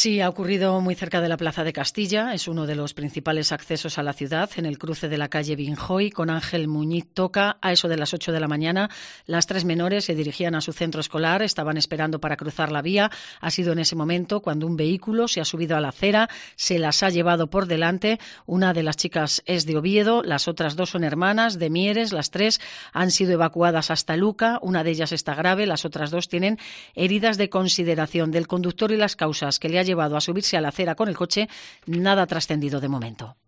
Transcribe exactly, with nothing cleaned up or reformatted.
Sí, ha ocurrido muy cerca de la Plaza de Castilla. Es uno de los principales accesos a la ciudad, en el cruce de la calle Vinjoy con Ángel Muñiz Toca. A eso de las ocho de la mañana, las tres menores se dirigían a su centro escolar, estaban esperando para cruzar la vía. Ha sido en ese momento cuando un vehículo se ha subido a la acera, se las ha llevado por delante. Una de las chicas es de Oviedo, las otras dos son hermanas de Mieres. Las tres han sido evacuadas hasta Luca, una de ellas está grave, las otras dos tienen heridas de consideración. Del conductor y las causas que le ha llevado a subirse a la acera con el coche, nada trascendido de momento.